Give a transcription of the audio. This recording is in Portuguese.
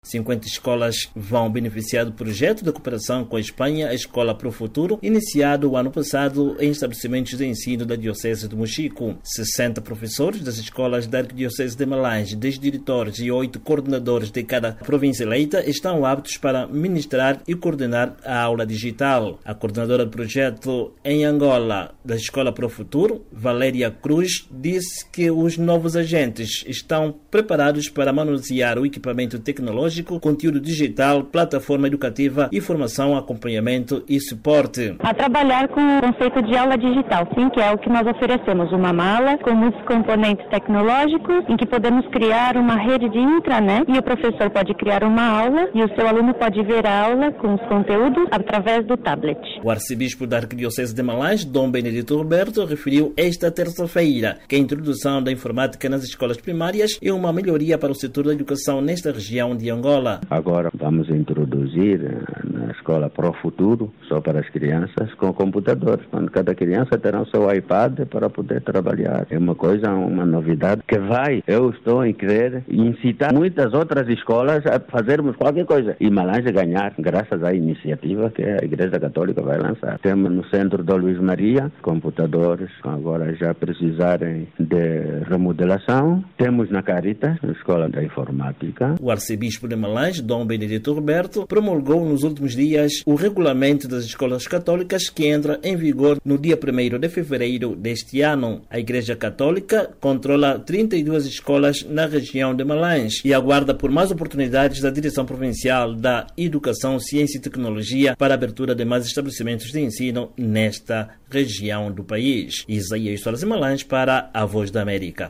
50 escolas vão beneficiar do projeto de cooperação com a Espanha, a Escola para o Futuro, iniciado o ano passado em estabelecimentos de ensino da Diocese de Mochico. 60 professores das escolas da Arquidiocese de Malange, 10 diretores e 8 coordenadores de cada província eleita estão aptos para ministrar e coordenar a aula digital. A coordenadora do projeto em Angola da Escola para o Futuro, Valéria Cruz, disse que os novos agentes estão preparados para manusear o equipamento tecnológico, conteúdo digital, plataforma educativa, informação, acompanhamento e suporte. A trabalhar com o conceito de aula digital, sim, que é o que nós oferecemos, uma mala com muitos componentes tecnológicos, em que podemos criar uma rede de intranet e o professor pode criar uma aula e o seu aluno pode ver a aula com os conteúdos através do tablet. O arcebispo da Arquidiocese de Malange, Dom Benedito Roberto, referiu esta terça-feira que a introdução da informática nas escolas primárias é uma melhoria para o setor da educação nesta região de Angola. Agora vamos introduzir na Escola para o Futuro, só para as crianças, com computadores, onde cada criança terá o seu iPad para poder trabalhar. É uma novidade que eu estou em querer incitar muitas outras escolas a fazermos qualquer coisa. E Malange ganhar, graças à iniciativa que a Igreja Católica vai lançar. Temos no centro da Luís Maria computadores, agora já precisarem de remodelação. Temos na Caritas, na Escola da Informática. O arcebispo de Malange, Dom Benedito Roberto, promulgou nos últimos dias o regulamento das escolas católicas que entra em vigor no dia 1º de fevereiro deste ano. A Igreja Católica controla 32 escolas na região de Malange e aguarda por mais oportunidades da Direção Provincial da Educação, Ciência e Tecnologia para a abertura de mais estabelecimentos de ensino nesta região do país. Isaías Soares Malange para a Voz da América.